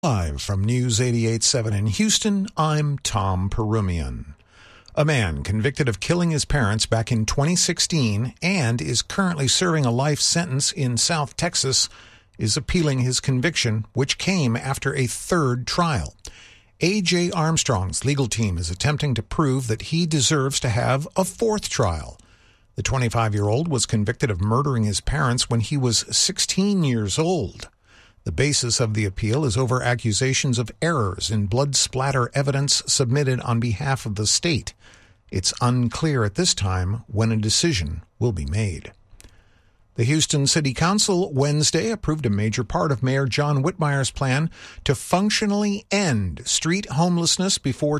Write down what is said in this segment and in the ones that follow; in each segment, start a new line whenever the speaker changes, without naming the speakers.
Live from News 88.7 in Houston, I'm Tom Perumian. A man convicted of killing his parents back in 2016 and is currently serving a life sentence in South Texas is appealing his conviction, which came after a third trial. A.J. Armstrong's legal team is attempting to prove that he deserves to have a fourth trial. The 25-year-old was convicted of murdering his parents when he was 16 years old. The basis of the appeal is over accusations of errors in blood splatter evidence submitted on behalf of the state. It's unclear at this time when a decision will be made. The Houston City Council Wednesday approved a major part of Mayor John Whitmire's plan to functionally end street homelessness before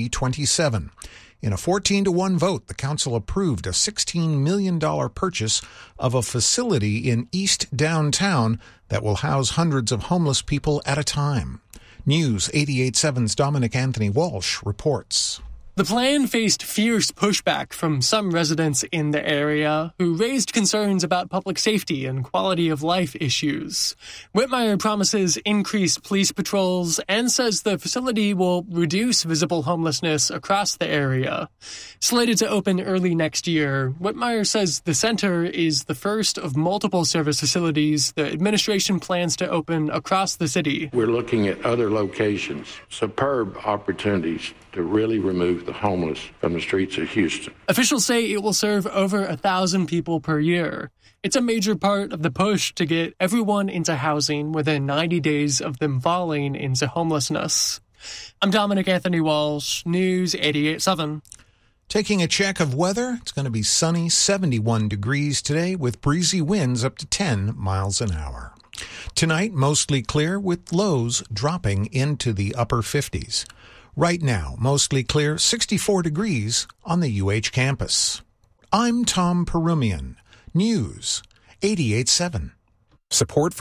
2027. In a 14-1 vote, the council approved a $16 million purchase of a facility in East Downtown that will house hundreds of homeless people at a time. News 88.7's Dominic Anthony Walsh reports.
The plan faced fierce pushback from some residents in the area who raised concerns about public safety and quality of life issues. Whitmire promises increased police patrols and says the facility will reduce visible homelessness across the area. Slated to open early next year, Whitmire says the center is the first of multiple service facilities the administration plans to open across the city.
We're looking at other locations, superb opportunities to really remove the homeless from the streets of Houston.
Officials say it will serve over 1,000 people per year. It's a major part of the push to get everyone into housing within 90 days of them falling into homelessness. I'm Dominic Anthony Walsh, News 88.7.
Taking a check of weather, it's going to be sunny, 71 degrees today with breezy winds up to 10 miles an hour. Tonight, mostly clear with lows dropping into the upper 50s. Right now, mostly clear, 64 degrees on the UH campus. I'm Tom Perumian, News 88.7.
Support for